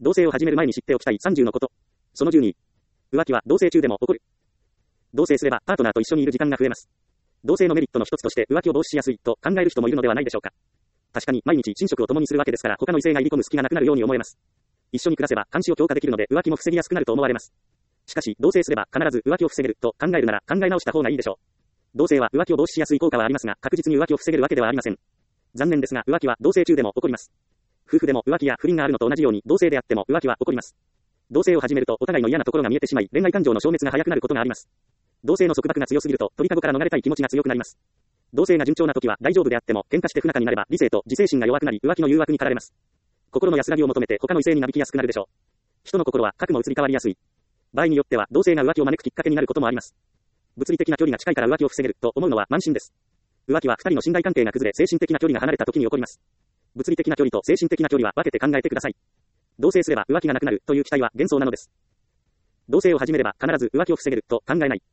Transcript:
同棲を始める前に知っておきたい30のこと。その12。浮気は同棲中でも起こる。同棲すればパートナーと一緒にいる時間が増えます。同棲のメリットの一つとして浮気を防止しやすいと考える人もいるのではないでしょうか。確かに毎日寝食を共にするわけですから他の異性が入り込む隙がなくなるように思えます。一緒に暮らせば監視を強化できるので浮気も防ぎやすくなると思われます。しかし同棲すれば必ず浮気を防げると考えるなら考え直した方がいいでしょう。同棲は浮気を防止しやすい効果はありますが確実に浮気を防げるわけではありません。残念ですが浮気は同棲中でも起こります。夫婦でも浮気や不倫があるのと同じように同棲であっても浮気は起こります。同棲を始めるとお互いの嫌なところが見えてしまい恋愛感情の消滅が早くなることがあります。同棲の束縛が強すぎると鳥かごから逃れたい気持ちが強くなります。同棲が順調な時は大丈夫であっても喧嘩して不仲になれば理性と自制心が弱くなり浮気の誘惑に駆られます。心の安らぎを求めて他の異性になびきやすくなるでしょう。人の心は核も移り変わりやすい。場合によっては同性が浮気を招くきっかけになることもあります。物理的な距離が近いから浮気を防げると思うのは慢心です。浮気は二人の信頼関係が崩れ精神的な距離が離れた時に起こります。物理的な距離と精神的な距離は分けて考えてください。同棲すれば浮気がなくなるという期待は幻想なのです。同棲を始めれば必ず浮気を防げると考えない。